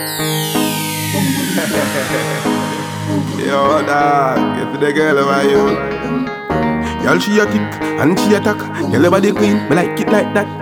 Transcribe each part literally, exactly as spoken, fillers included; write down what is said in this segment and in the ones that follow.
Yo, dog, get to the girl over you. Girl, she a tick and she attack. Girl, your body clean, me like it like that.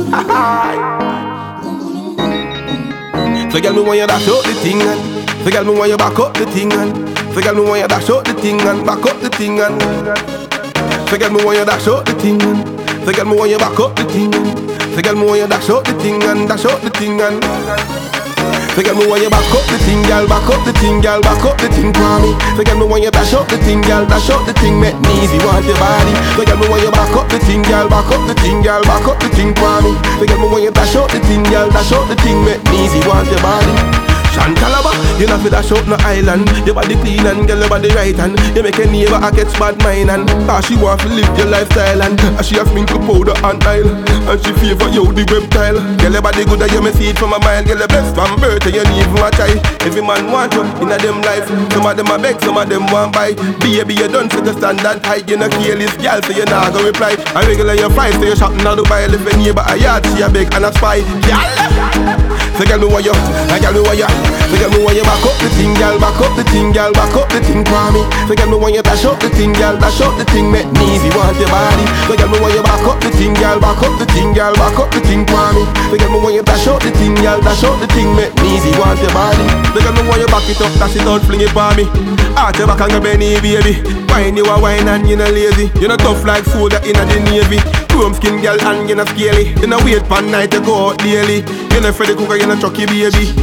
So girl, me want you dash out the thing and so girl, me want you back up the thing and so girl, me want you dash out the thing and back up the thing and so girl, me want you dash out the thing and so girl, me want you back up the thing and so girl, me want you dash out the thing and dash out the thing and so girl, me want you back up the thing, girl, back up the thing, girl, back up the thing for me. So girl, me want you dash up the thing, girl, dash up the thing, make me easy, want your body. So girl, me want you back up the thing, girl, back up the thing, girl, back up the thing for me. So girl, me want you dash up the thing, girl, dash up the thing, make me easy, want your body. Shantalaba, you know fi dash out no island. Your body clean and girl your body right and you make a neighbor a catch bad mind and cause she want to live your lifestyle and as she have sprinkle powder and oil and she favor you the reptile. Girl your body good and you me see it from a mile. Girl your best from birth and you need even a try. Every man want you in a them life. Some of them a beg, some of them want buy. Baby you done set the standard high. You no careless girl so you nah go reply. I regular your fight so you shopping out Dubai. Live a neighbor a yard she a beg and a spy. Girl, so girl me want you, I girl me want you. So girl me want you back up the thing, girl, back up the thing, girl, back up the thing for me. So girl me want you dash up the thing, girl, dash up the thing, make me easy, want your body. So girl me want you back up the thing, girl, back up the thing, girl, back up the thing for me. So girl me want you dash up the thing, girl, dash up the thing, make me easy, want your body. So girl me want you back it up, dash it out, fling it for me. Arch your back and go Benny, baby. Wine you a wine and you no lazy. You no tough like soldier in the navy. Chrome skin girl and you no scaly. You no wait for night to go out daily. You no Freddy Cooker, you no Chucky baby.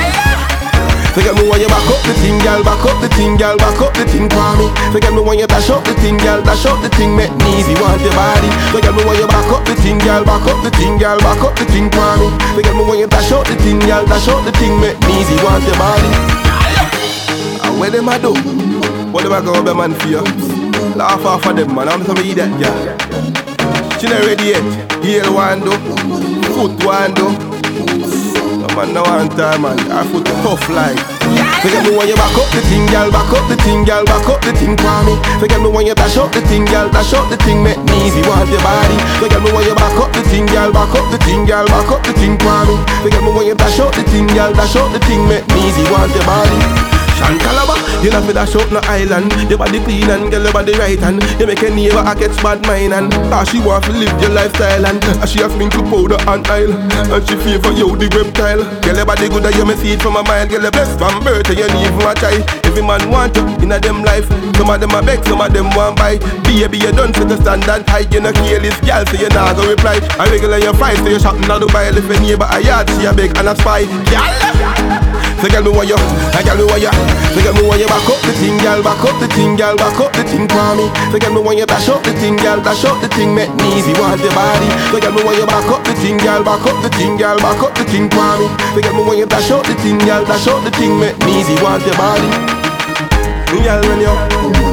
So girl me want you back up the thing, girl, back up the thing, girl, back up the thing for me. So girl me want you dash up the thing, girl, dash up the thing, make me easy, want your body. So girl me want you back up the thing, girl, back up the thing, girl, back up the thing for me. So girl me want you dash up the thing, girl, dash up the thing, make me easy, want your body. And where them a do? What them a go be man for you? Laugh off of them man, I'm some idiot girl. She not ready yet. Heel one do, foot one do. No man no one time man, her foot tough like. So girl me want you back up the thing, girl, back up the thing, girl, back up the thing for me. So girl me want you dash up the thing, girl, dash up the thing, make me easy, want your body. So girl me want you back up the thing, girl, back up the thing, girl, back up the thing for me. So girl me want you dash up the thing, girl, dash up the thing, make me easy, want your body. Shantalaba, you know fi dash out no island. Your body clean and girl your body right and you make a neighbor a catch bad mind and cause she want to live your lifestyle and as she have sprinkle powder and oil and she favor you the reptile. Girl your body good and you me see it from a mile. Girl your best from birth and you need even a try. Every man want you in a them life. Some of them a beg, some of them want buy. Baby you done set the standard high. You no careless girl so you nah go reply. I regular your fight so you shopping out Dubai. Live a neighbor a yard she a beg and a spy. Girl, so girl me want you, I girl me want you. So girl me want you back up the thing, girl, back up the thing, girl, back up the thing for me. So girl me want you dash up the thing, girl, dash up the thing, make me easy, want your body. So girl me want you back up the thing, girl, back up the thing, girl, back up the thing for me. So girl me want you dash up the thing, girl, dash up the thing, make me easy, want your body. Girl when you